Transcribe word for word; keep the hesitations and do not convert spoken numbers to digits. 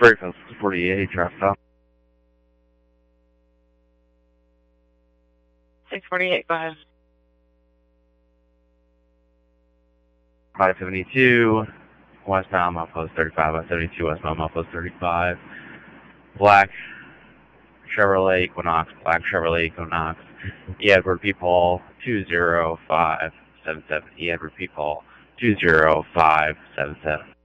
Breakfast forty-eight, traffic stop. six forty-eight, go ahead. five seventy-two, westbound, milepost thirty-five, five seventy-two, westbound, milepost thirty-five. Black Chevrolet Equinox, Black Chevrolet Equinox. E. Edward P. Paul, two zero five seven seven. E. Edward P. Paul, two zero five seven seven.